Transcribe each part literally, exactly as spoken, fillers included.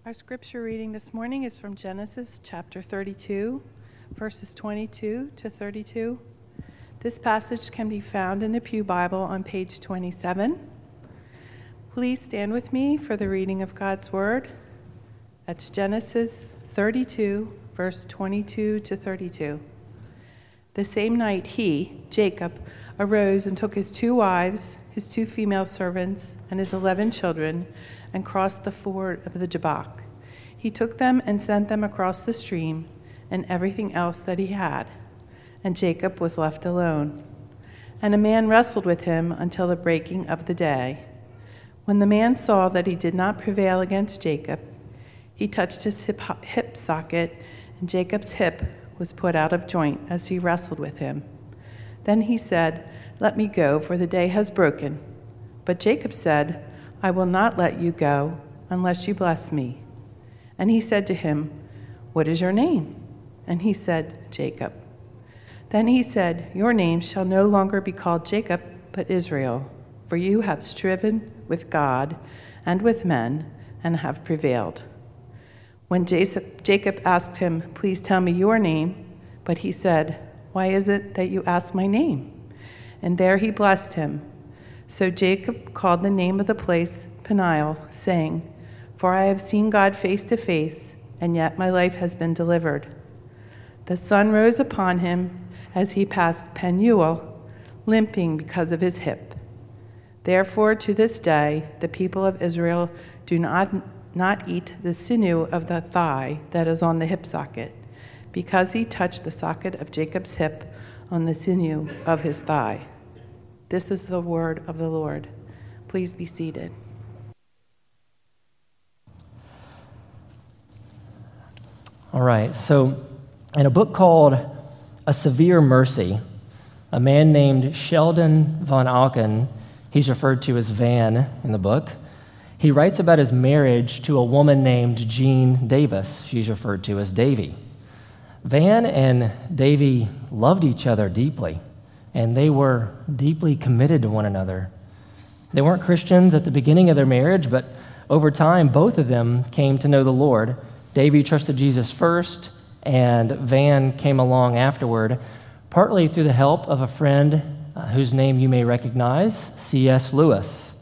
Our scripture reading this morning is from Genesis chapter thirty-two, verses twenty-two to thirty-two. This passage can be found in the Pew Bible on page twenty-seven. Please stand with me for the reading of God's Word. That's Genesis thirty-two, verse twenty-two to thirty-two. The same night he, Jacob, arose and took his two wives, his two female servants, and his eleven children, and crossed the ford of the Jabbok. He took them and sent them across the stream, and everything else that he had. And Jacob was left alone. And a man wrestled with him until the breaking of the day. When the man saw that he did not prevail against Jacob, he touched his hip, hip socket, and Jacob's hip was put out of joint as he wrestled with him. Then he said, "Let me go, for the day has broken." But Jacob said, "I will not let you go unless you bless me." And he said to him, "What is your name?" And he said, "Jacob." Then he said, "Your name shall no longer be called Jacob, but Israel, for you have striven with God and with men and have prevailed." When Jacob asked him, "Please tell me your name," but he said, "Why is it that you ask my name?" And there he blessed him. So Jacob called the name of the place Peniel, saying, "For I have seen God face to face, and yet my life has been delivered." The sun rose upon him as he passed Penuel, limping because of his hip. Therefore, to this day, the people of Israel do not, not eat the sinew of the thigh that is on the hip socket, because he touched the socket of Jacob's hip on the sinew of his thigh. This is the word of the Lord. Please be seated. All right, so in a book called A Severe Mercy, a man named Sheldon von Auken, he's referred to as Van in the book, he writes about his marriage to a woman named Jean Davis. She's referred to as Davy. Van and Davy loved each other deeply, and they were deeply committed to one another. They weren't Christians at the beginning of their marriage, but over time, both of them came to know the Lord. Davy trusted Jesus first, and Van came along afterward, partly through the help of a friend uh, whose name you may recognize, C S Lewis.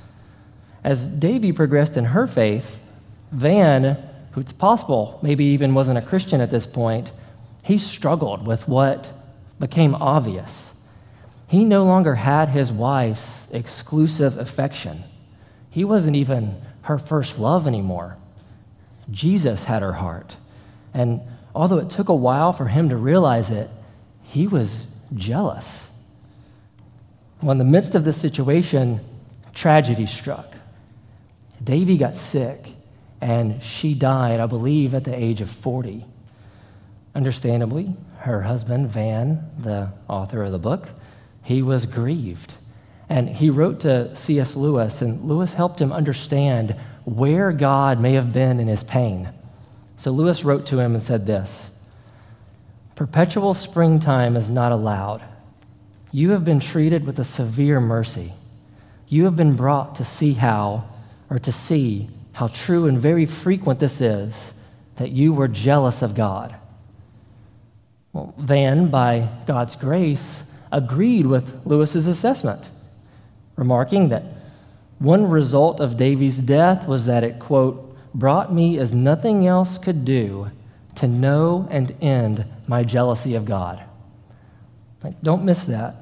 As Davy progressed in her faith, Van, who it's possible maybe even wasn't a Christian at this point, he struggled with what became obvious. He no longer had his wife's exclusive affection. He wasn't even her first love anymore. Jesus had her heart. And although it took a while for him to realize it, he was jealous. Well, in the midst of this situation, tragedy struck. Davy got sick, and she died, I believe, at the age of forty. Understandably, her husband, Van, the author of the book, he was grieved. And he wrote to C S Lewis, and Lewis helped him understand where God may have been in his pain. So Lewis wrote to him and said this: "Perpetual springtime is not allowed. You have been treated with a severe mercy. You have been brought to see how, or to see how true and very frequent this is, that you were jealous of God." Well, Van, by God's grace, agreed with Lewis's assessment, remarking that one result of Davy's death was that it, quote, "brought me as nothing else could do to know and end my jealousy of God." Like, don't miss that.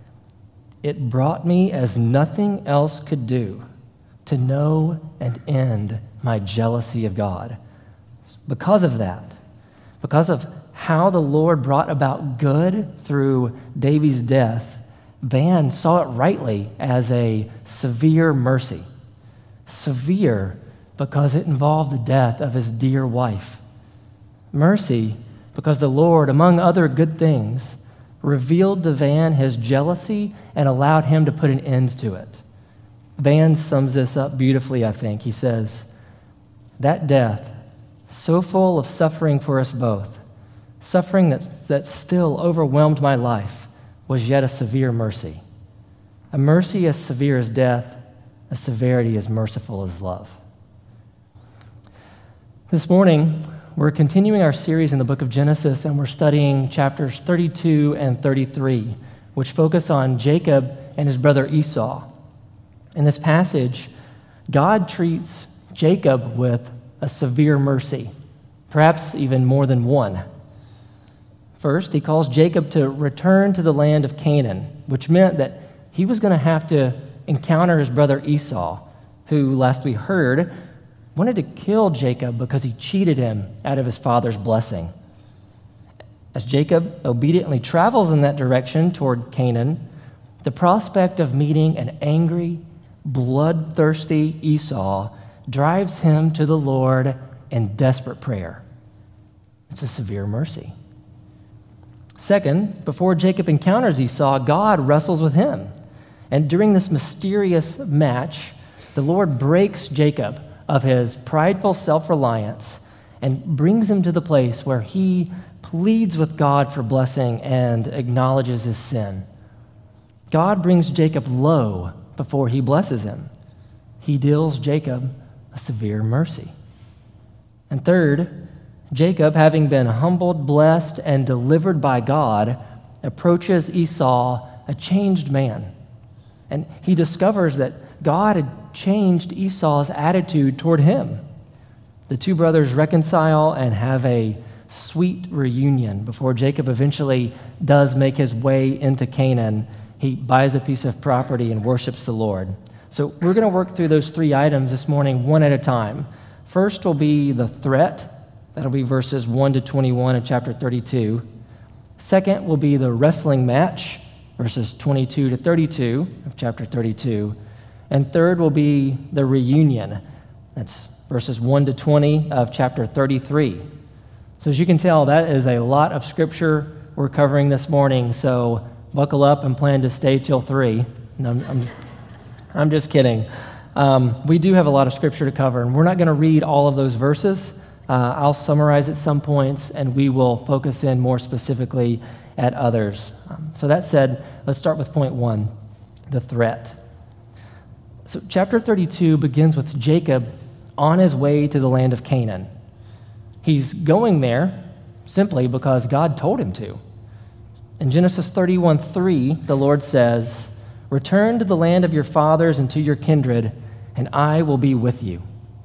It brought me as nothing else could do to know and end my jealousy of God. Because of that, because of how the Lord brought about good through Davy's death, Van saw it rightly as a severe mercy. Severe because it involved the death of his dear wife. Mercy because the Lord, among other good things, revealed to Van his jealousy and allowed him to put an end to it. Van sums this up beautifully, I think. He says, "That death, so full of suffering for us both, suffering that, that still overwhelmed my life, was yet a severe mercy. A mercy as severe as death, a severity as merciful as love." This morning, we're continuing our series in the book of Genesis, and we're studying chapters thirty-two and thirty-three, which focus on Jacob and his brother Esau. In this passage, God treats Jacob with a severe mercy, perhaps even more than one. First, he calls Jacob to return to the land of Canaan, which meant that he was going to have to encounter his brother Esau, who, last we heard, wanted to kill Jacob because he cheated him out of his father's blessing. As Jacob obediently travels in that direction toward Canaan, the prospect of meeting an angry, bloodthirsty Esau drives him to the Lord in desperate prayer. It's a severe mercy. Second, before Jacob encounters Esau, God wrestles with him. And during this mysterious match, the Lord breaks Jacob of his prideful self-reliance and brings him to the place where he pleads with God for blessing and acknowledges his sin. God brings Jacob low before he blesses him. He deals Jacob a severe mercy. And third, Jacob, having been humbled, blessed, and delivered by God, approaches Esau a changed man. And he discovers that God had changed Esau's attitude toward him. The two brothers reconcile and have a sweet reunion before Jacob eventually does make his way into Canaan. He buys a piece of property and worships the Lord. So we're going to work through those three items this morning, one at a time. First will be the threat. That'll be verses one to twenty-one of chapter thirty-two. Second will be the wrestling match, verses twenty-two to thirty-two of chapter thirty-two. And third will be the reunion. That's verses one to twenty of chapter thirty-three. So as you can tell, that is a lot of scripture we're covering this morning. So buckle up and plan to stay till three. No, I'm, I'm, I'm just kidding. Um, we do have a lot of scripture to cover, and we're not going to read all of those verses. Uh, I'll summarize at some points, and we will focus in more specifically at others. Um, so that said, let's start with point one, the threat. So chapter thirty-two begins with Jacob on his way to the land of Canaan. He's going there simply because God told him to. In Genesis thirty-one three, the Lord says, "Return to the land of your fathers and to your kindred, and I will be with you."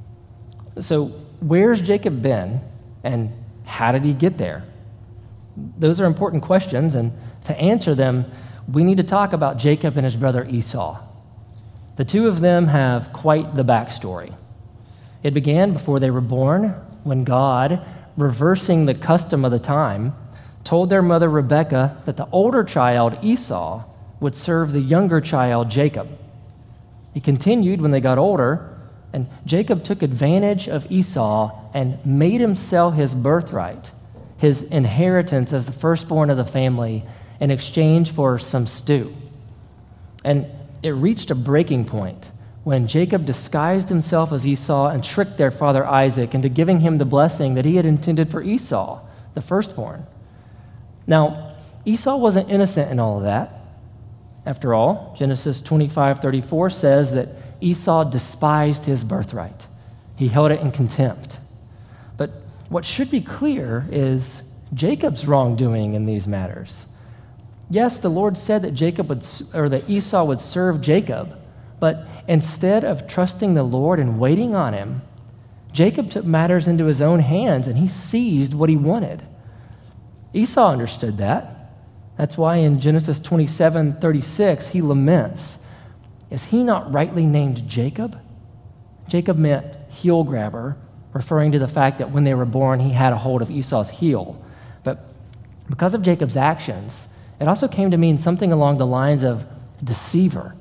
So where's Jacob been, and how did he get there? Those are important questions, and to answer them, we need to talk about Jacob and his brother Esau. The two of them have quite the backstory. It began before they were born, when God, reversing the custom of the time, told their mother Rebekah that the older child, Esau, would serve the younger child, Jacob. He continued when they got older, and Jacob took advantage of Esau and made him sell his birthright, his inheritance as the firstborn of the family, in exchange for some stew. And it reached a breaking point when Jacob disguised himself as Esau and tricked their father Isaac into giving him the blessing that he had intended for Esau, the firstborn. Now, Esau wasn't innocent in all of that. After all, Genesis twenty-five thirty-four says that Esau despised his birthright. He held it in contempt. But what should be clear is Jacob's wrongdoing in these matters. Yes, the Lord said that Jacob would, or that Esau would serve Jacob, but instead of trusting the Lord and waiting on him, Jacob took matters into his own hands and he seized what he wanted. Esau understood that. That's why in Genesis twenty-seven thirty-six, he laments, "Is he not rightly named Jacob?" Jacob meant heel grabber, referring to the fact that when they were born, he had a hold of Esau's heel. But because of Jacob's actions, it also came to mean something along the lines of deceiver.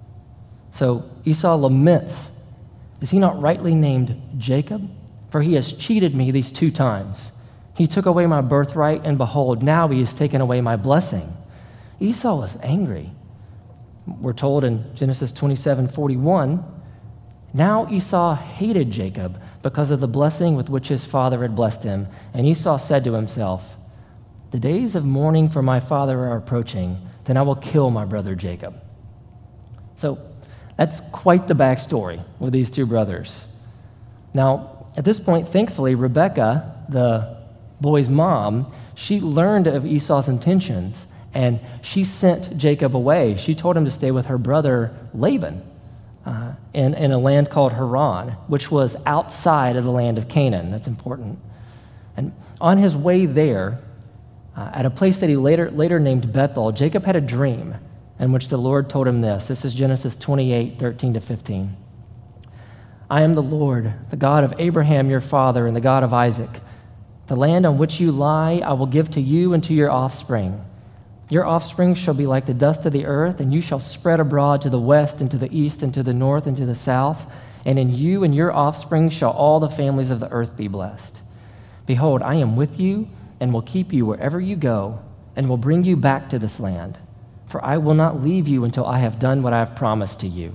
So Esau laments, "Is he not rightly named Jacob? For he has cheated me these two times. He took away my birthright, and behold, now he has taken away my blessing." Esau was angry. We're told in Genesis twenty-seven forty-one, "Now Esau hated Jacob because of the blessing with which his father had blessed him. And Esau said to himself, 'The days of mourning for my father are approaching. Then I will kill my brother Jacob.'" So that's quite the backstory with these two brothers. Now, at this point, thankfully, Rebekah, the boy's mom, she learned of Esau's intentions, and she sent Jacob away. She told him to stay with her brother Laban uh, in, in a land called Haran, which was outside of the land of Canaan. That's important. And on his way there, uh, at a place that he later, later named Bethel, Jacob had a dream in which the Lord told him this. This is Genesis twenty-eight, thirteen to fifteen. I am the Lord, the God of Abraham your father, and the God of Isaac. The land on which you lie I will give to you and to your offspring. Your offspring shall be like the dust of the earth, and you shall spread abroad to the west and to the east and to the north and to the south, and in you and your offspring shall all the families of the earth be blessed. Behold, I am with you and will keep you wherever you go, and will bring you back to this land. For I will not leave you until I have done what I have promised to you.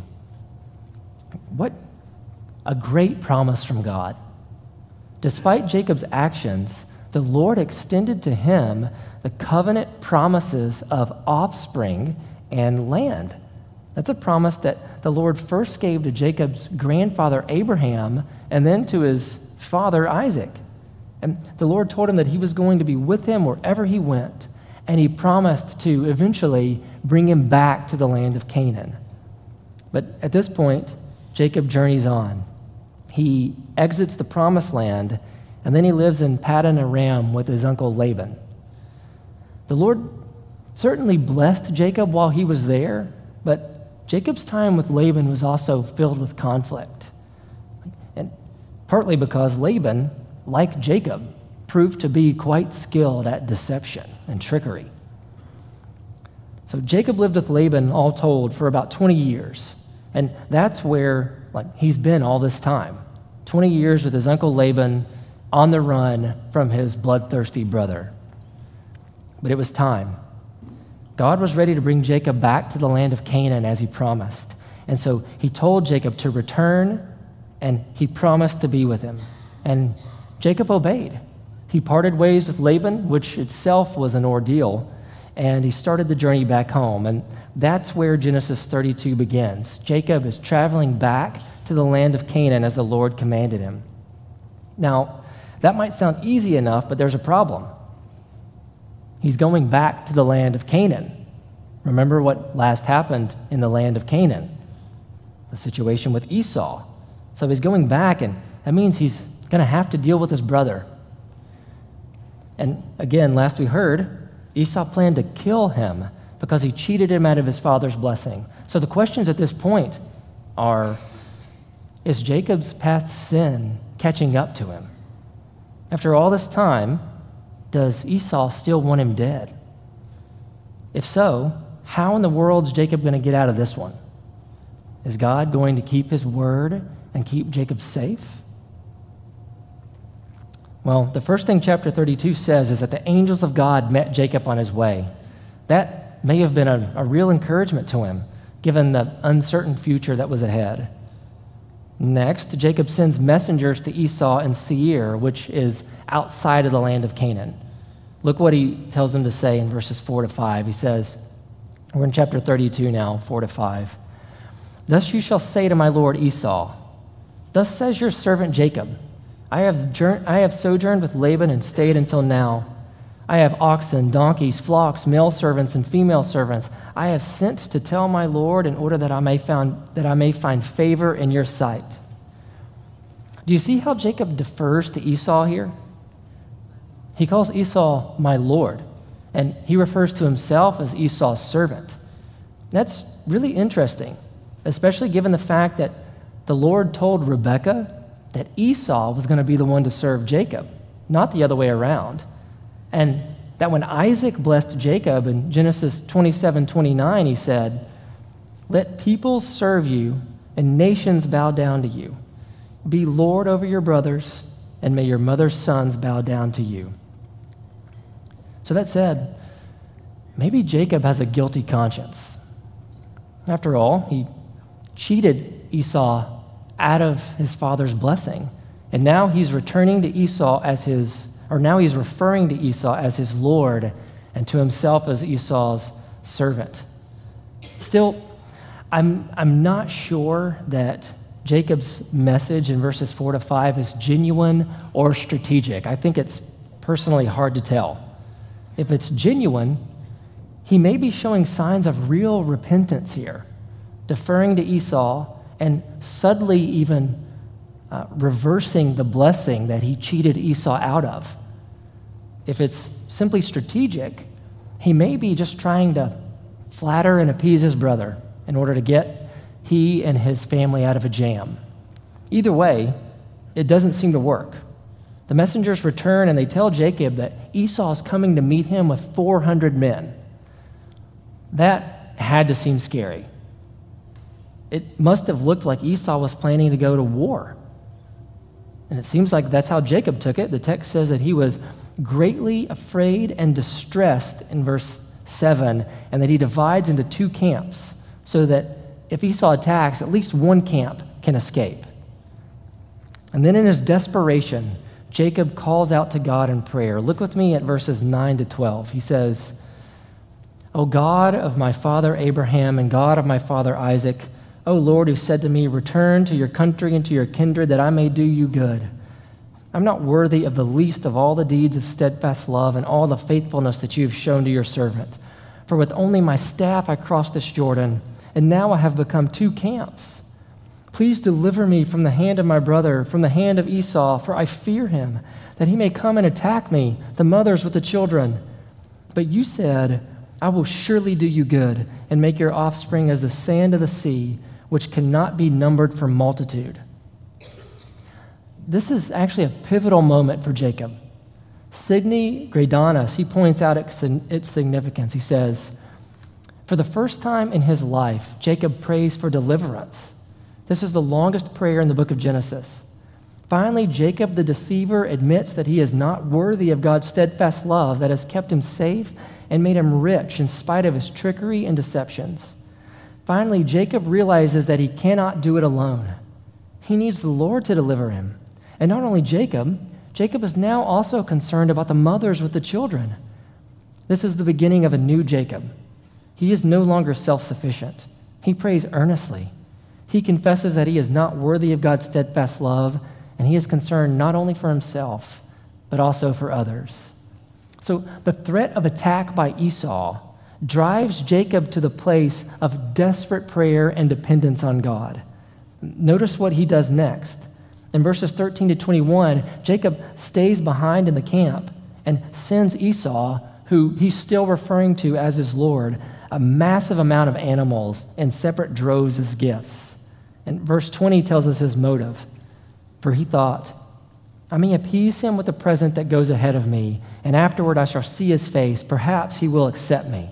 What a great promise from God. Despite Jacob's actions, the Lord extended to him the covenant promises of offspring and land. That's a promise that the Lord first gave to Jacob's grandfather Abraham and then to his father Isaac. And the Lord told him that he was going to be with him wherever he went, and he promised to eventually bring him back to the land of Canaan. But at this point, Jacob journeys on. He exits the promised land, and then he lives in Paddan Aram with his uncle Laban. The Lord certainly blessed Jacob while he was there, but Jacob's time with Laban was also filled with conflict. And partly because Laban, like Jacob, proved to be quite skilled at deception and trickery. So Jacob lived with Laban, all told, for about twenty years. And that's where like, he's been all this time. twenty years with his uncle Laban on the run from his bloodthirsty brother. But it was time. God was ready to bring Jacob back to the land of Canaan as he promised. And so he told Jacob to return, and he promised to be with him. And Jacob obeyed. He parted ways with Laban, which itself was an ordeal, and he started the journey back home. And that's where Genesis thirty-two begins. Jacob is traveling back to the land of Canaan as the Lord commanded him. Now, that might sound easy enough, but there's a problem. He's going back to the land of Canaan. Remember what last happened in the land of Canaan? The situation with Esau. So he's going back, and that means he's going to have to deal with his brother. And again, last we heard, Esau planned to kill him because he cheated him out of his father's blessing. So the questions at this point are, is Jacob's past sin catching up to him? After all this time, does Esau still want him dead? If so, how in the world is Jacob going to get out of this one? Is God going to keep his word and keep Jacob safe? Well, the first thing chapter thirty-two says is that the angels of God met Jacob on his way. That may have been a, a real encouragement to him, given the uncertain future that was ahead. Next, Jacob sends messengers to Esau in Seir, which is outside of the land of Canaan. Look what he tells them to say in verses four to five. He says, we're in chapter thirty-two now, four to five. Thus you shall say to my lord Esau, thus says your servant Jacob, I have, jour- I have sojourned with Laban and stayed until now. I have oxen, donkeys, flocks, male servants, and female servants. I have sent to tell my Lord in order that I may found, that I may find favor in your sight. Do you see how Jacob defers to Esau here? He calls Esau my Lord, and he refers to himself as Esau's servant. That's really interesting, especially given the fact that the Lord told Rebekah that Esau was going to be the one to serve Jacob, not the other way around. And that when Isaac blessed Jacob in Genesis twenty-seven twenty-nine, he said, let peoples serve you and nations bow down to you. Be Lord over your brothers, and may your mother's sons bow down to you. So that said, maybe Jacob has a guilty conscience. After all, he cheated Esau out of his father's blessing, and now he's returning to Esau as his Or now he's referring to Esau as his Lord and to himself as Esau's servant. Still, I'm, I'm not sure that Jacob's message in verses four to five is genuine or strategic. I think it's personally hard to tell. If it's genuine, he may be showing signs of real repentance here, deferring to Esau and subtly even uh, reversing the blessing that he cheated Esau out of. If it's simply strategic, he may be just trying to flatter and appease his brother in order to get he and his family out of a jam. Either way, it doesn't seem to work. The messengers return and they tell Jacob that Esau is coming to meet him with four hundred men. That had to seem scary. It must have looked like Esau was planning to go to war. And it seems like that's how Jacob took it. The text says that he was greatly afraid and distressed in verse seven, and that he divides into two camps so that if Esau attacks, at least one camp can escape. And then in his desperation, Jacob calls out to God in prayer. Look with me at verses nine to twelve. He says, O God of my father Abraham and God of my father Isaac, O Lord, who said to me, return to your country and to your kindred that I may do you good. I'm not worthy of the least of all the deeds of steadfast love and all the faithfulness that you have shown to your servant. For with only my staff I crossed this Jordan, and now I have become two camps. Please deliver me from the hand of my brother, from the hand of Esau, for I fear him, that he may come and attack me, the mothers with the children. But you said, I will surely do you good and make your offspring as the sand of the sea, which cannot be numbered for multitude. This is actually a pivotal moment for Jacob. Sidney Gradanis, he points out its significance. He says, for the first time in his life, Jacob prays for deliverance. This is the longest prayer in the book of Genesis. Finally, Jacob the deceiver admits that he is not worthy of God's steadfast love that has kept him safe and made him rich in spite of his trickery and deceptions. Finally, Jacob realizes that he cannot do it alone. He needs the Lord to deliver him. And not only Jacob, Jacob is now also concerned about the mothers with the children. This is the beginning of a new Jacob. He is no longer self-sufficient. He prays earnestly. He confesses that he is not worthy of God's steadfast love, and he is concerned not only for himself, but also for others. So the threat of attack by Esau drives Jacob to the place of desperate prayer and dependence on God. Notice what he does next. In verses thirteen to twenty-one, Jacob stays behind in the camp and sends Esau, who he's still referring to as his Lord, a massive amount of animals in separate droves as gifts. And verse twenty tells us his motive. For he thought, I may appease him with a present that goes ahead of me, and afterward I shall see his face. Perhaps he will accept me.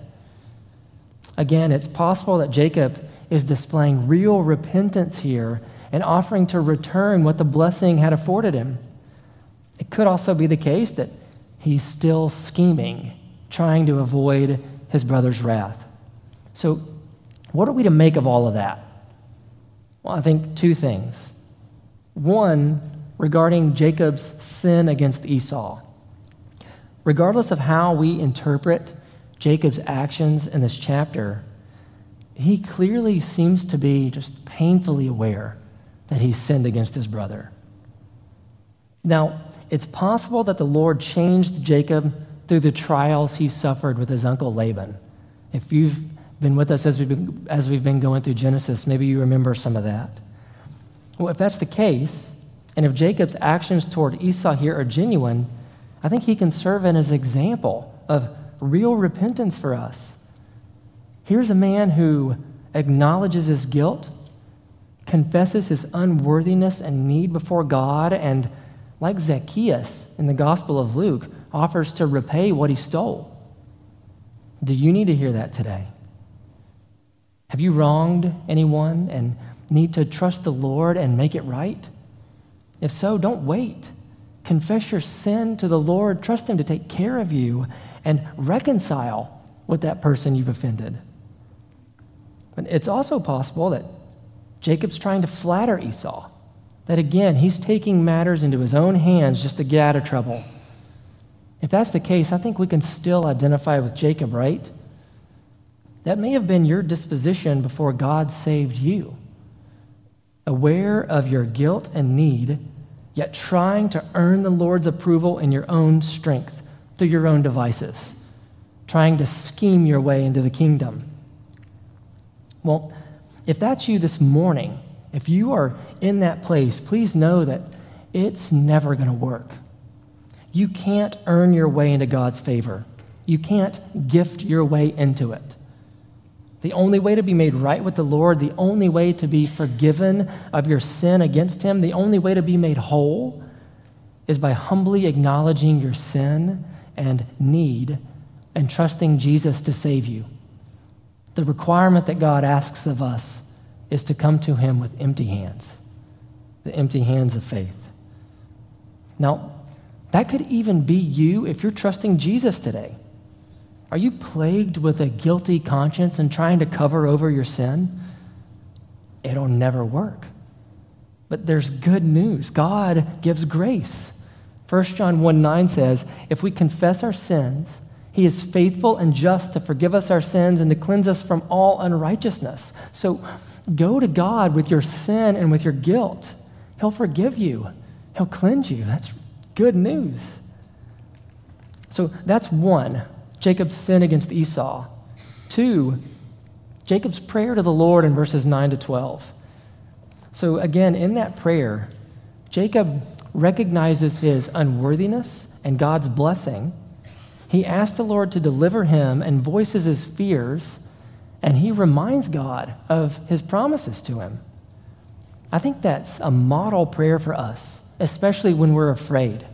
Again, it's possible that Jacob is displaying real repentance here and offering to return what the blessing had afforded him. It could also be the case that he's still scheming, trying to avoid his brother's wrath. So, what are we to make of all of that? Well, I think two things. One, regarding Jacob's sin against Esau. Regardless of how we interpret Jacob's actions in this chapter, he clearly seems to be just painfully aware that he sinned against his brother. Now, it's possible that the Lord changed Jacob through the trials he suffered with his uncle Laban. If you've been with us as we've been, as we've been going through Genesis, maybe you remember some of that. Well, if that's the case, and if Jacob's actions toward Esau here are genuine, I think he can serve as an example of real repentance for us. Here's a man who acknowledges his guilt, confesses his unworthiness and need before God, and like Zacchaeus in the Gospel of Luke, offers to repay what he stole. Do you need to hear that today? Have you wronged anyone and need to trust the Lord and make it right? If so, don't wait. Confess your sin to the Lord, trust him to take care of you, and reconcile with that person you've offended. But it's also possible that Jacob's trying to flatter Esau, that again, he's taking matters into his own hands just to get out of trouble. If that's the case, I think we can still identify with Jacob, right? That may have been your disposition before God saved you. aware of your guilt and need, yet trying to earn the Lord's approval in your own strength through your own devices, trying to scheme your way into the kingdom. Well, if that's you this morning, if you are in that place, please know that it's never going to work. You can't earn your way into God's favor. You can't gift your way into it. The only way to be made right with the Lord, the only way to be forgiven of your sin against Him, the only way to be made whole is by humbly acknowledging your sin and need and trusting Jesus to save you. The requirement that God asks of us is to come to Him with empty hands, the empty hands of faith. Now, that could even be you if you're trusting Jesus today. Are you plagued with a guilty conscience and trying to cover over your sin? It'll never work. But there's good news. God gives grace. First John one nine says, if we confess our sins, He is faithful and just to forgive us our sins and to cleanse us from all unrighteousness. So go to God with your sin and with your guilt. He'll forgive you. He'll cleanse you. That's good news. So that's one, Jacob's sin against Esau. Two, Jacob's prayer to the Lord in verses nine to twelve. So again, in that prayer, Jacob recognizes his unworthiness and God's blessing. He asks the Lord to deliver him and voices his fears, and he reminds God of His promises to him. I think that's a model prayer for us, especially when we're afraid.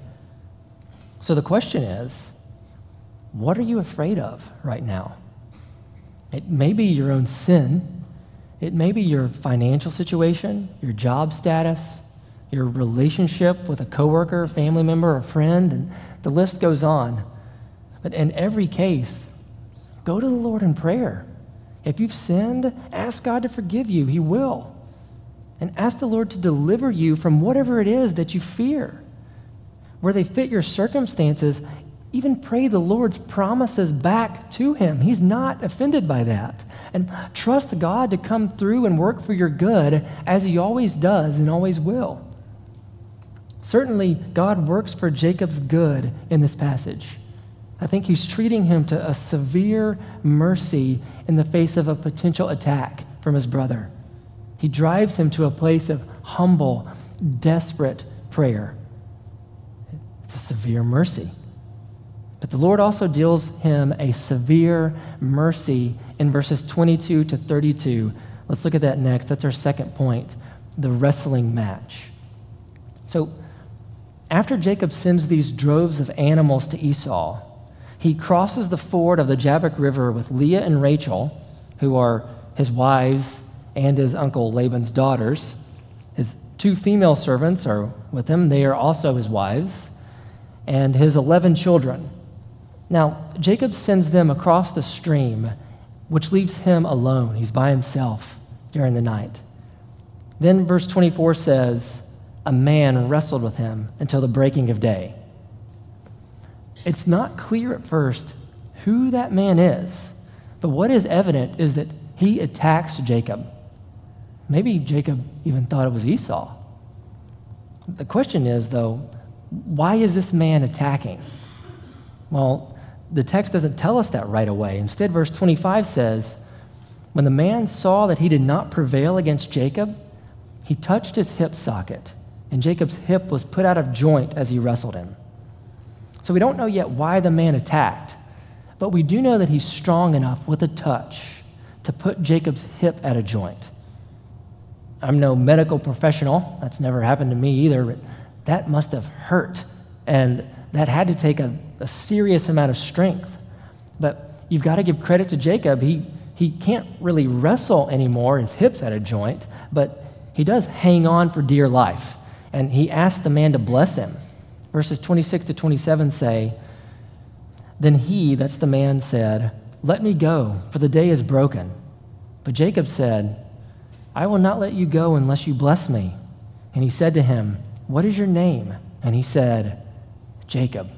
So the question is, what are you afraid of right now? It may be your own sin. It may be your financial situation, your job status, your relationship with a coworker, family member, or friend, and the list goes on. But in every case, go to the Lord in prayer. If you've sinned, ask God to forgive you. He will. And ask the Lord to deliver you from whatever it is that you fear. Where they fit your circumstances, even pray the Lord's promises back to Him. He's not offended by that. And trust God to come through and work for your good as He always does and always will. Certainly, God works for Jacob's good in this passage. I think He's treating him to a severe mercy in the face of a potential attack from his brother. He drives him to a place of humble, desperate prayer. It's a severe mercy. But the Lord also deals him a severe mercy in verses twenty-two to thirty-two. Let's look at that next. That's our second point, the wrestling match. So after Jacob sends these droves of animals to Esau, he crosses the ford of the Jabbok River with Leah and Rachel, who are his wives and his uncle Laban's daughters. His two female servants are with him. They are also his wives, and his eleven children. Now, Jacob sends them across the stream, which leaves him alone. He's by himself during the night. Then verse twenty-four says, a man wrestled with him until the breaking of day. It's not clear at first who that man is, but what is evident is that he attacks Jacob. Maybe Jacob even thought it was Esau. The question is, though, why is this man attacking? Well, the text doesn't tell us that right away. Instead, verse twenty-five says, when the man saw that he did not prevail against Jacob, he touched his hip socket, and Jacob's hip was put out of joint as he wrestled him. So we don't know yet why the man attacked, but we do know that he's strong enough with a touch to put Jacob's hip at a joint. I'm no medical professional. That's never happened to me either, but that must have hurt, and that had to take a, a serious amount of strength. But you've got to give credit to Jacob. He, he can't really wrestle anymore. His hip's at a joint, but he does hang on for dear life, and he asks the man to bless him. Verses twenty-six to twenty-seven say, then he, that's the man, said, let me go, for the day is broken. But Jacob said, I will not let you go unless you bless me. And he said to him, what is your name? And he said, Jacob.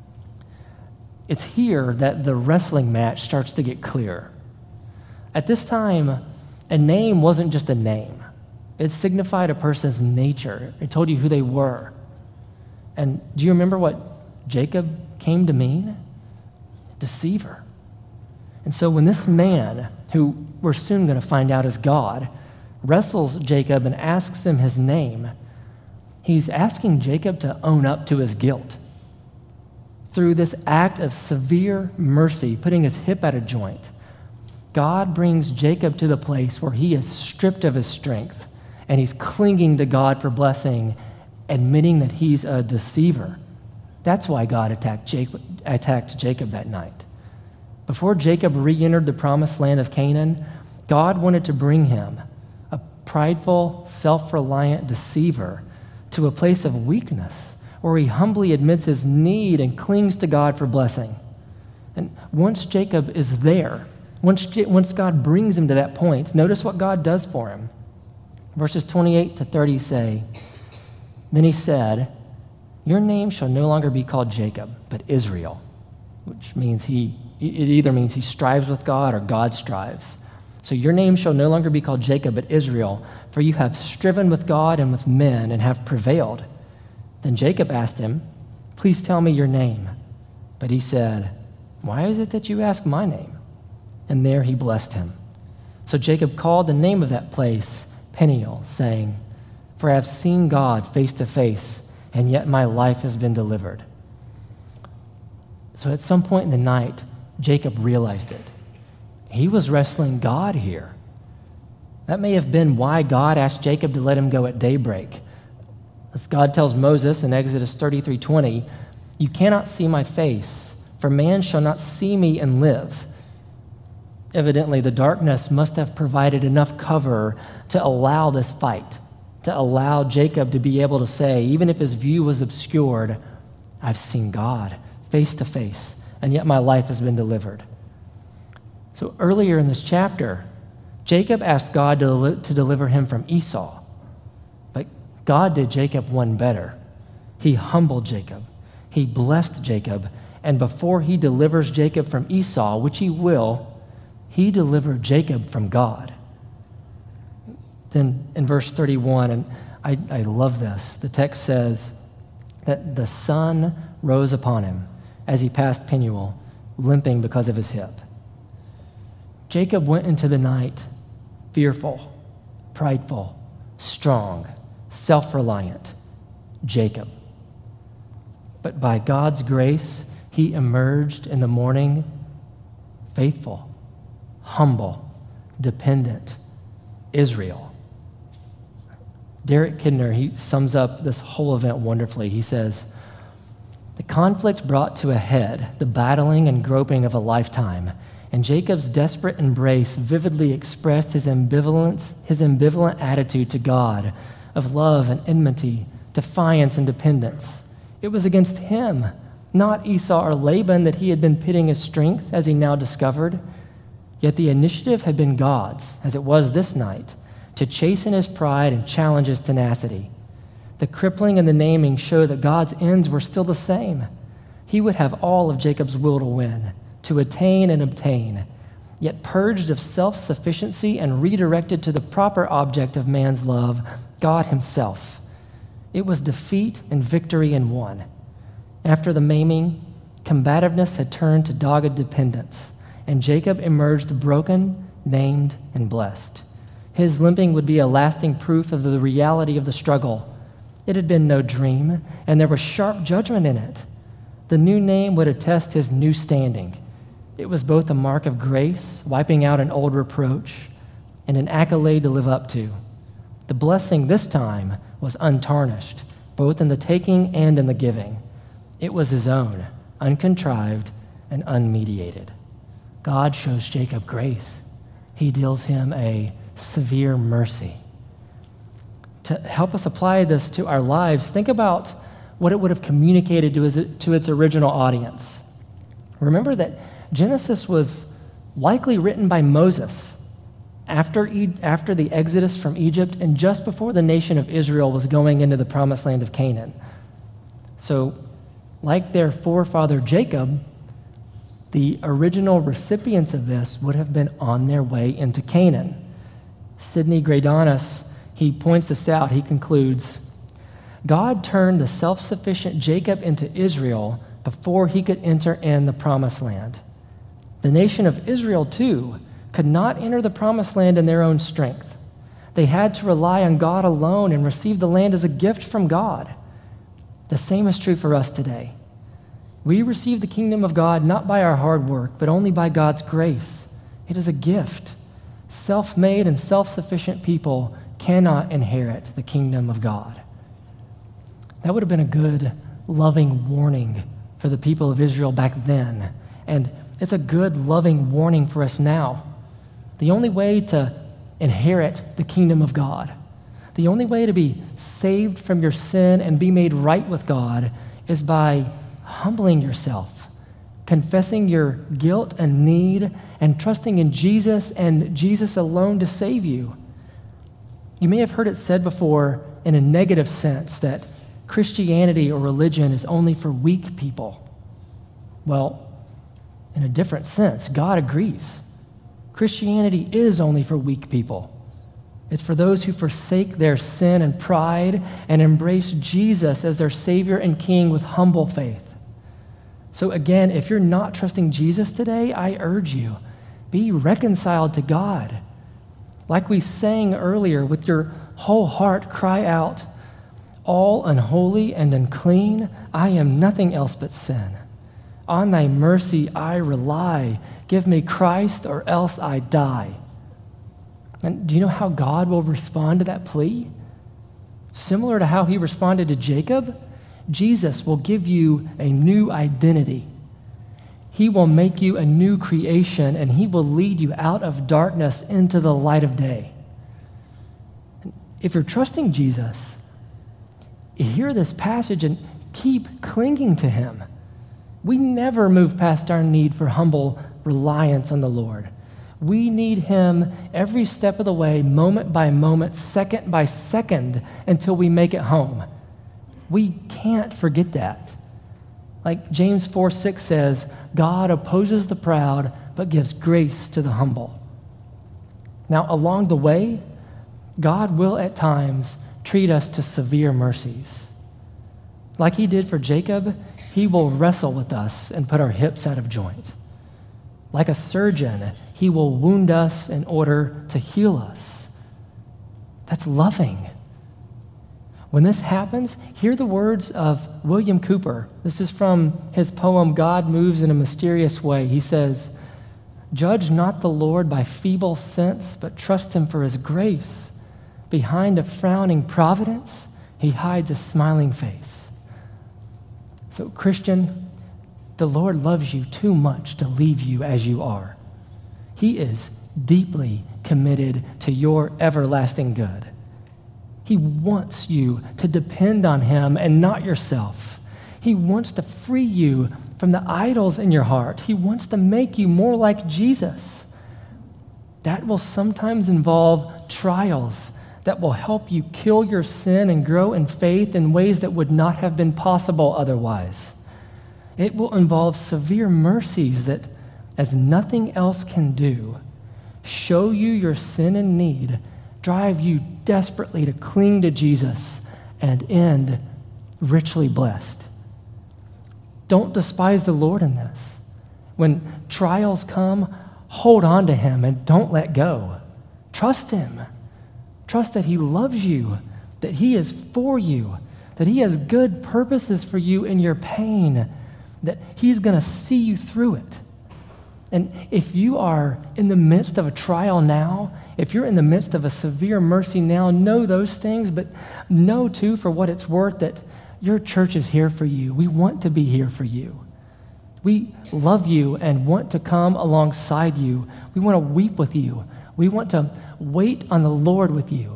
It's here that the wrestling match starts to get clear. At this time, a name wasn't just a name. It signified a person's nature. It told you who they were. And do you remember what Jacob came to mean? Deceiver. And so when this man, who we're soon going to find out is God, wrestles Jacob and asks him his name, he's asking Jacob to own up to his guilt. Through this act of severe mercy, putting his hip at a joint, God brings Jacob to the place where he is stripped of his strength and he's clinging to God for blessing, admitting that he's a deceiver. That's why God attacked Jacob, attacked Jacob that night. Before Jacob re-entered the promised land of Canaan, God wanted to bring him, a prideful, self-reliant deceiver, to a place of weakness where he humbly admits his need and clings to God for blessing. And once Jacob is there, once, once God brings him to that point, notice what God does for him. Verses twenty-eight to thirty say, "Then he said, 'Your name shall no longer be called Jacob, but Israel,'" which means he, it either means he strives with God or God strives. "So your name shall no longer be called Jacob, but Israel, for you have striven with God and with men and have prevailed." Then Jacob asked him, "Please tell me your name." But he said, "Why is it that you ask my name?" And there he blessed him. So Jacob called the name of that place Peniel, saying, "For I have seen God face to face, and yet my life has been delivered." So at some point in the night, Jacob realized it. He was wrestling God here. That may have been why God asked Jacob to let him go at daybreak. As God tells Moses in Exodus thirty-three twenty, "You cannot see my face, for man shall not see me and live." Evidently, the darkness must have provided enough cover to allow this fight, to allow Jacob to be able to say, even if his view was obscured, "I've seen God face to face, and yet my life has been delivered." So earlier in this chapter, Jacob asked God to, to deliver him from Esau. But God did Jacob one better. He humbled Jacob. He blessed Jacob. And before he delivers Jacob from Esau, which he will, he delivered Jacob from God. Then in verse thirty-one, and I, I love this, the text says that the sun rose upon him as he passed Peniel, limping because of his hip. Jacob went into the night fearful, prideful, strong, self-reliant, Jacob. But by God's grace, he emerged in the morning faithful, humble, dependent, Israel. Derek Kidner, he sums up this whole event wonderfully. He says, "The conflict brought to a head the battling and groping of a lifetime, and Jacob's desperate embrace vividly expressed his ambivalence, his ambivalent attitude to God of love and enmity, defiance and dependence. It was against him, not Esau or Laban, that he had been pitting his strength, as he now discovered. Yet the initiative had been God's, as it was this night, to chasten his pride and challenge his tenacity. The crippling and the naming show that God's ends were still the same. He would have all of Jacob's will to win, to attain and obtain, yet purged of self-sufficiency and redirected to the proper object of man's love, God himself. It was defeat and victory in one. After the maiming, combativeness had turned to dogged dependence, and Jacob emerged broken, named, and blessed. His limping would be a lasting proof of the reality of the struggle. It had been no dream, and there was sharp judgment in it. The new name would attest his new standing. It was both a mark of grace, wiping out an old reproach, and an accolade to live up to. The blessing this time was untarnished, both in the taking and in the giving. It was his own, uncontrived and unmediated. God shows Jacob grace. He deals him a severe mercy. To help us apply this to our lives, think about what it would have communicated to, his, to its original audience. Remember that Genesis was likely written by Moses after, e- after the exodus from Egypt and just before the nation of Israel was going into the promised land of Canaan. So, like their forefather Jacob, the original recipients of this would have been on their way into Canaan. Sidney Gradanis, he points this out. He concludes, God turned the self-sufficient Jacob into Israel before he could enter in the promised land. The nation of Israel, too, could not enter the promised land in their own strength. They had to rely on God alone and receive the land as a gift from God. The same is true for us today. We receive the kingdom of God not by our hard work, but only by God's grace. It is a gift. Self-made and self-sufficient people cannot inherit the kingdom of God. That would have been a good, loving warning for the people of Israel back then. And it's a good, loving warning for us now. The only way to inherit the kingdom of God, the only way to be saved from your sin and be made right with God is by humbling yourself, confessing your guilt and need, and trusting in Jesus and Jesus alone to save you. You may have heard it said before in a negative sense that Christianity or religion is only for weak people. Well, in a different sense, God agrees. Christianity is only for weak people. It's for those who forsake their sin and pride and embrace Jesus as their Savior and King with humble faith. So again, if you're not trusting Jesus today, I urge you, be reconciled to God. Like we sang earlier, with your whole heart cry out, all unholy and unclean, I am nothing else but sin. On thy mercy I rely. Give me Christ or else I die. And do you know how God will respond to that plea? Similar to how he responded to Jacob, Jesus will give you a new identity. He will make you a new creation, and he will lead you out of darkness into the light of day. If you're trusting Jesus, hear this passage and keep clinging to him. We never move past our need for humble reliance on the Lord. We need him every step of the way, moment by moment, second by second, until we make it home. We can't forget that. Like James four six says, God opposes the proud, but gives grace to the humble. Now, along the way, God will at times treat us to severe mercies. Like he did for Jacob, he will wrestle with us and put our hips out of joint. Like a surgeon, he will wound us in order to heal us. That's loving. When this happens, hear the words of William Cooper. This is from his poem, God Moves in a Mysterious Way. He says, judge not the Lord by feeble sense, but trust him for his grace. Behind a frowning providence, he hides a smiling face. So, Christian, the Lord loves you too much to leave you as you are. He is deeply committed to your everlasting good. He wants you to depend on him and not yourself. He wants to free you from the idols in your heart. He wants to make you more like Jesus. That will sometimes involve trials that will help you kill your sin and grow in faith in ways that would not have been possible otherwise. It will involve severe mercies that, as nothing else can do, show you your sin and need, drive you desperately to cling to Jesus, and end richly blessed. Don't despise the Lord in this. When trials come, hold on to him and don't let go. Trust him. Trust that he loves you, that he is for you, that he has good purposes for you in your pain, that he's going to see you through it. And if you are in the midst of a trial now, if you're in the midst of a severe mercy now, know those things, but know too, for what it's worth, that your church is here for you. We want to be here for you. We love you and want to come alongside you. We want to weep with you. We want to wait on the Lord with you.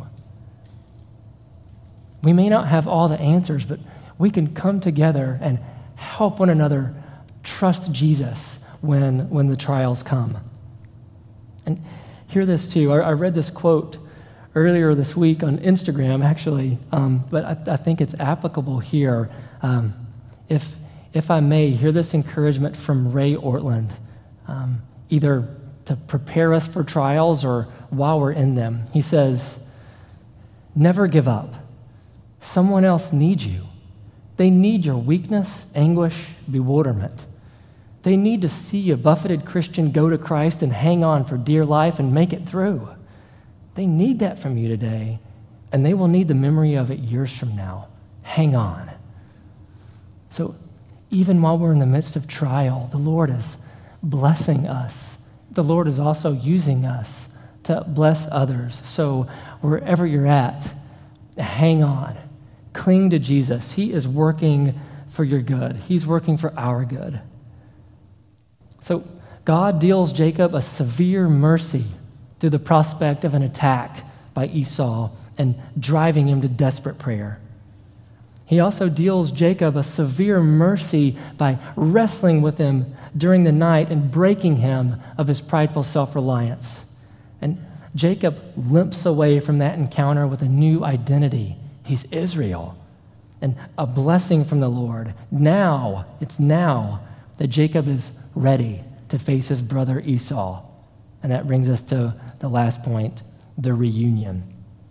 We may not have all the answers, but we can come together and help one another trust Jesus when, when the trials come. And hear this too. I, I read this quote earlier this week on Instagram, actually, um, but I, I think it's applicable here. Um, if, if I may, hear this encouragement from Ray Ortland, um, either to prepare us for trials or while we're in them. He says, Never give up. Someone else needs you. They need your weakness, anguish, bewilderment. They need to see a buffeted Christian go to Christ and hang on for dear life and make it through. They need that from you today, and they will need the memory of it years from now. Hang on. So even while we're in the midst of trial, the Lord is blessing us. The Lord is also using us to bless others. So wherever you're at, hang on. Cling to Jesus. He is working for your good. He's working for our good. So God deals Jacob a severe mercy through the prospect of an attack by Esau and driving him to desperate prayer. He also deals Jacob a severe mercy by wrestling with him during the night and breaking him of his prideful self-reliance. And Jacob limps away from that encounter with a new identity. He's Israel, and a blessing from the Lord. Now, it's now that Jacob is ready to face his brother Esau. And that brings us to the last point, the reunion.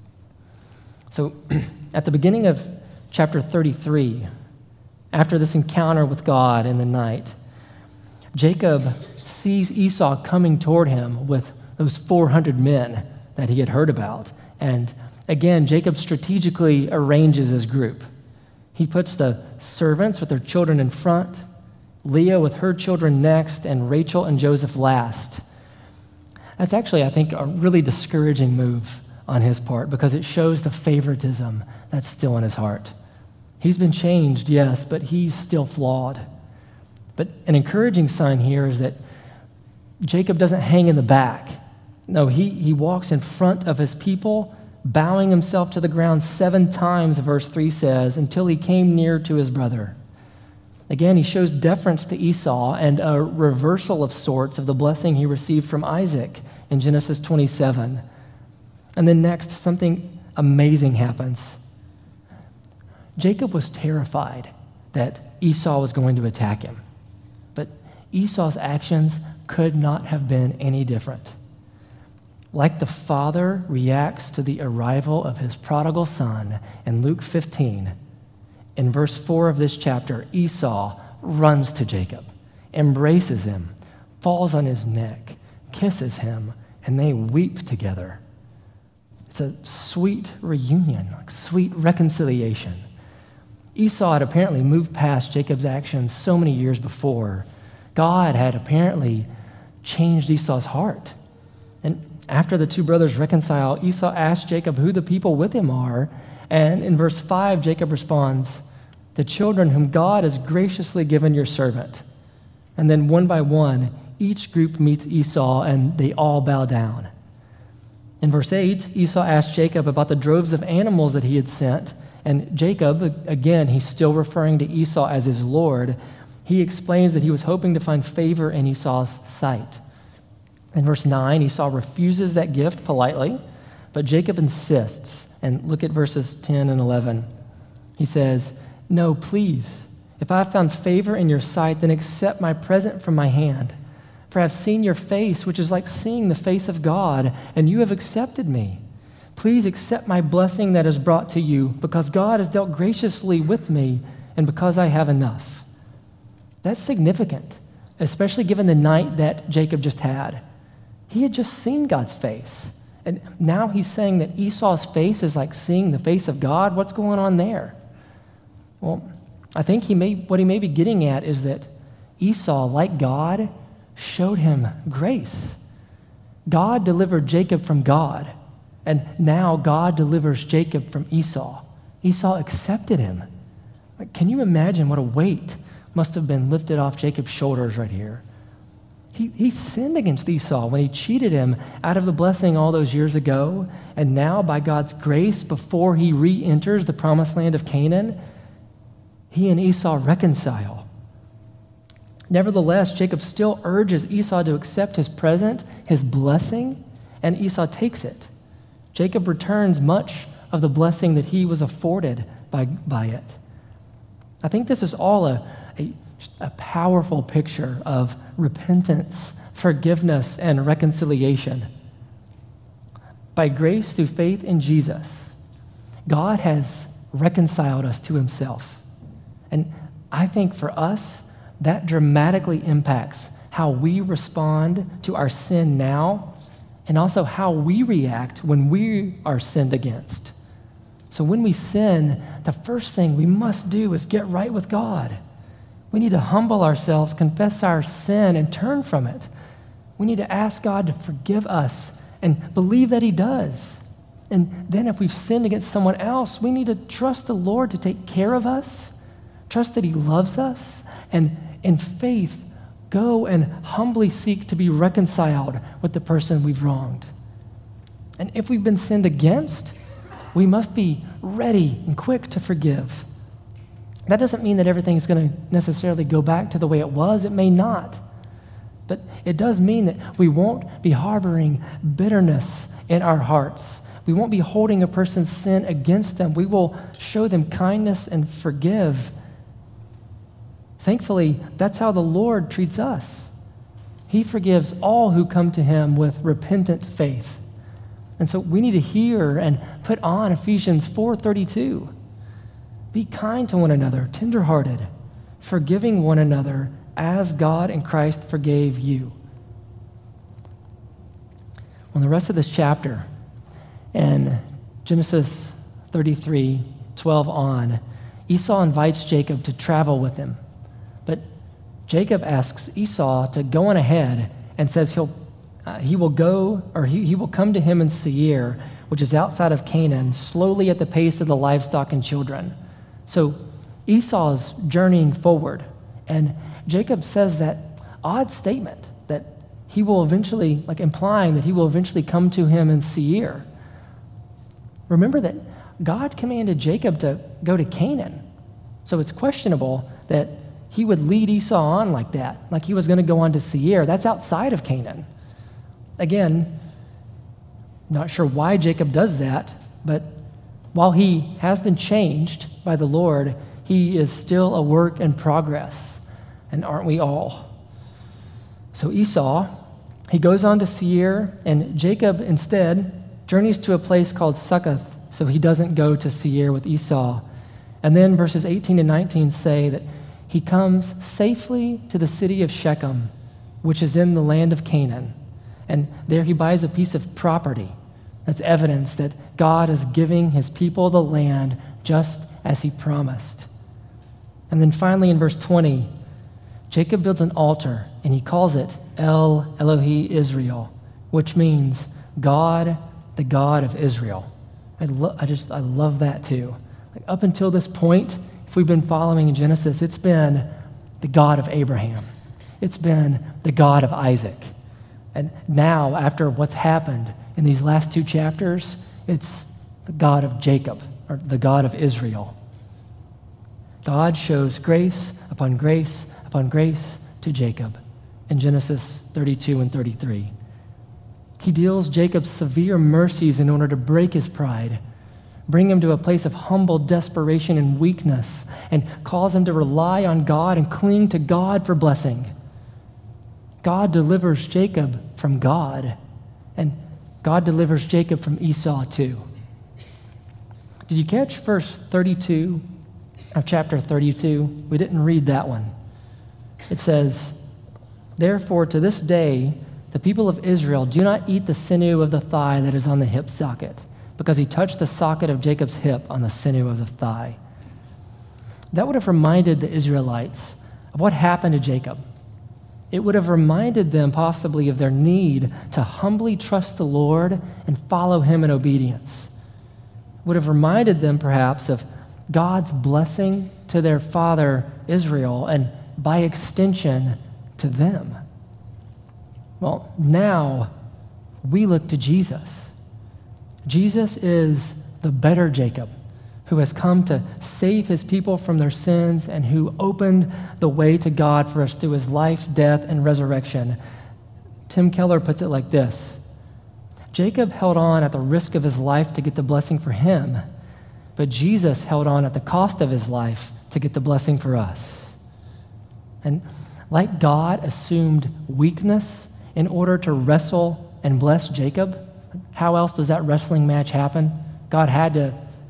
So at the beginning of chapter thirty-three, after this encounter with God in the night, Jacob sees Esau coming toward him with those four hundred men that he had heard about. And again, Jacob strategically arranges his group. He puts the servants with their children in front, Leah with her children next, and Rachel and Joseph last. That's actually, I think, a really discouraging move on his part because it shows the favoritism that's still in his heart. He's been changed, yes, but he's still flawed. But an encouraging sign here is that Jacob doesn't hang in the back. No, he, he walks in front of his people, bowing himself to the ground seven times, verse three says, until he came near to his brother. Again, he shows deference to Esau and a reversal of sorts of the blessing he received from Isaac in Genesis twenty-seven. And then next, something amazing happens. Jacob was terrified that Esau was going to attack him. But Esau's actions could not have been any different. Like the father reacts to the arrival of his prodigal son in Luke fifteen, in verse four of this chapter, Esau runs to Jacob, embraces him, falls on his neck, kisses him, and they weep together. It's a sweet reunion, like sweet reconciliation. Esau had apparently moved past Jacob's actions so many years before. God had apparently changed Esau's heart. And after the two brothers reconcile, Esau asks Jacob who the people with him are. And in verse five, Jacob responds, "The children whom God has graciously given your servant." And then one by one, each group meets Esau and they all bow down. In verse eight, Esau asked Jacob about the droves of animals that he had sent. And Jacob, again, he's still referring to Esau as his Lord. He explains that he was hoping to find favor in Esau's sight. In verse nine, Esau refuses that gift politely, but Jacob insists. And look at verses ten and eleven. He says, "No, please, if I have found favor in your sight, then accept my present from my hand. For I have seen your face, which is like seeing the face of God, and you have accepted me. Please accept my blessing that is brought to you, because God has dealt graciously with me, and because I have enough." That's significant, especially given the night that Jacob just had. He had just seen God's face. And now he's saying that Esau's face is like seeing the face of God. What's going on there? Well, I think he may, what he may be getting at is that Esau, like God, showed him grace. God delivered Jacob from God, and now God delivers Jacob from Esau. Esau accepted him. Like, can you imagine what a weight must have been lifted off Jacob's shoulders right here? He, he sinned against Esau when he cheated him out of the blessing all those years ago. And now, by God's grace, before he re-enters the promised land of Canaan, he and Esau reconcile. Nevertheless, Jacob still urges Esau to accept his present, his blessing, and Esau takes it. Jacob returns much of the blessing that he was afforded by, by it. I think this is all a, a a powerful picture of repentance, forgiveness, and reconciliation. By grace through faith in Jesus, God has reconciled us to himself. And I think for us, that dramatically impacts how we respond to our sin now and also how we react when we are sinned against. So when we sin, the first thing we must do is get right with God. We need to humble ourselves, confess our sin, and turn from it. We need to ask God to forgive us and believe that he does. And then if we've sinned against someone else, we need to trust the Lord to take care of us, trust that he loves us, and in faith, go and humbly seek to be reconciled with the person we've wronged. And if we've been sinned against, we must be ready and quick to forgive. That doesn't mean that everything's going to necessarily go back to the way it was. It may not. But it does mean that we won't be harboring bitterness in our hearts. We won't be holding a person's sin against them. We will show them kindness and forgive. Thankfully, that's how the Lord treats us. He forgives all who come to him with repentant faith. And so we need to hear and put on Ephesians four thirty-two. Be kind to one another, tenderhearted, forgiving one another as God in Christ forgave you. Well, the rest of this chapter, in Genesis thirty-three, twelve on, Esau invites Jacob to travel with him. But Jacob asks Esau to go on ahead and says he'll, uh, he will go, or he, he will come to him in Seir, which is outside of Canaan, slowly at the pace of the livestock and children. So Esau is journeying forward, and Jacob says that odd statement that he will eventually, like implying that he will eventually come to him in Seir. Remember that God commanded Jacob to go to Canaan, so it's questionable that he would lead Esau on like that, like he was going to go on to Seir. That's outside of Canaan. Again, not sure why Jacob does that, but while he has been changed by the Lord, he is still a work in progress, and aren't we all? So Esau, he goes on to Seir, and Jacob instead journeys to a place called Succoth, so he doesn't go to Seir with Esau. And then verses eighteen and nineteen say that he comes safely to the city of Shechem, which is in the land of Canaan, and there he buys a piece of property. That's evidence that God is giving his people the land just as he promised. And then finally in verse twenty, Jacob builds an altar, and he calls it El Elohi Israel, which means God, the God of Israel. I, lo- I just, I love that too. Like up until this point, if we've been following in Genesis, it's been the God of Abraham. It's been the God of Isaac. And now, after what's happened in these last two chapters, it's the God of Jacob, or the God of Israel. God shows grace upon grace upon grace to Jacob in Genesis thirty-two and thirty-three. He deals Jacob severe mercies in order to break his pride, bring him to a place of humble desperation and weakness, and cause him to rely on God and cling to God for blessing. God delivers Jacob from God, and God delivers Jacob from Esau too. Did you catch verse thirty-two of chapter thirty-two? We didn't read that one. It says, "Therefore to this day the people of Israel do not eat the sinew of the thigh that is on the hip socket, because he touched the socket of Jacob's hip on the sinew of the thigh." That would have reminded the Israelites of what happened to Jacob. It would have reminded them possibly of their need to humbly trust the Lord and follow him in obedience. It would have reminded them perhaps of God's blessing to their father Israel and by extension to them. Well, now we look to Jesus. Jesus is the better Jacob, who has come to save his people from their sins and who opened the way to God for us through his life, death, and resurrection. Tim Keller puts it like this: Jacob held on at the risk of his life to get the blessing for him, but Jesus held on at the cost of his life to get the blessing for us. And like God assumed weakness in order to wrestle and bless Jacob, how else does that wrestling match happen? God had to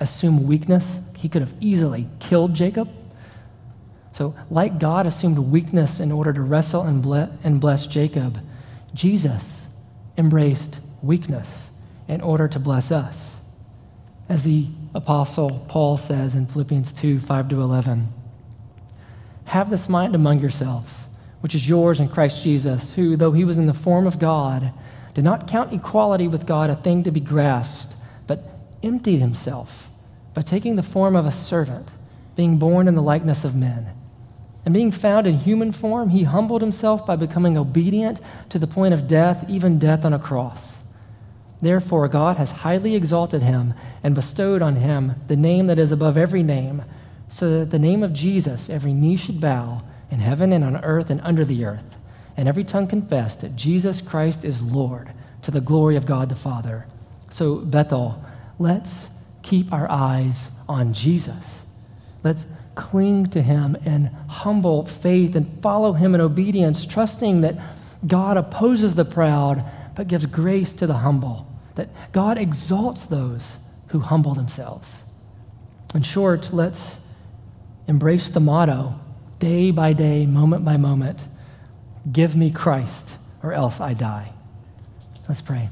assume weakness. He could have easily killed Jacob. So, like God assumed weakness in order to wrestle and, ble- and bless Jacob, Jesus embraced weakness in order to bless us. As the Apostle Paul says in Philippians two, five to eleven, have this mind among yourselves, which is yours in Christ Jesus, who, though he was in the form of God, did not count equality with God a thing to be grasped, but emptied himself by taking the form of a servant, being born in the likeness of men. And being found in human form, he humbled himself by becoming obedient to the point of death, even death on a cross. Therefore, God has highly exalted him and bestowed on him the name that is above every name, so that at the name of Jesus every knee should bow in heaven and on earth and under the earth, and every tongue confess that Jesus Christ is Lord, to the glory of God the Father. So, Bethel, let's keep our eyes on Jesus. Let's cling to him in humble faith and follow him in obedience, trusting that God opposes the proud but gives grace to the humble, that God exalts those who humble themselves. In short, let's embrace the motto, day by day, moment by moment, give me Christ or else I die. Let's pray.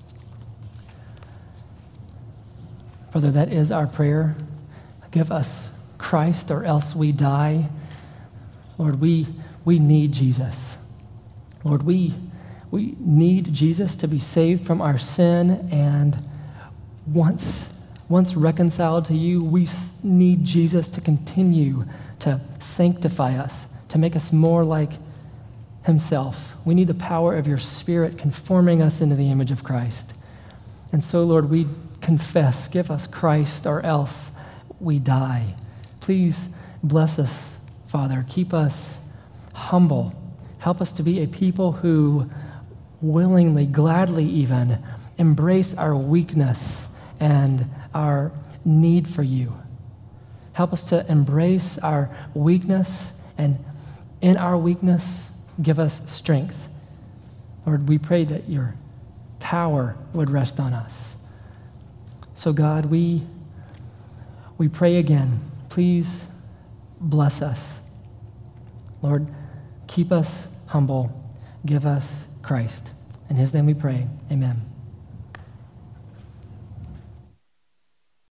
Father, that is our prayer. Give us Christ or else we die. Lord, we, we need Jesus. Lord, we, we need Jesus to be saved from our sin, and once, once reconciled to you, we need Jesus to continue to sanctify us, to make us more like himself. We need the power of your Spirit conforming us into the image of Christ. And so, Lord, we confess, give us Christ or else we die. Please bless us, Father. Keep us humble. Help us to be a people who willingly, gladly even, embrace our weakness and our need for you. Help us to embrace our weakness, and in our weakness, give us strength. Lord, we pray that your power would rest on us. So, God, we, we pray again. Please bless us. Lord, keep us humble. Give us Christ. In his name we pray. Amen.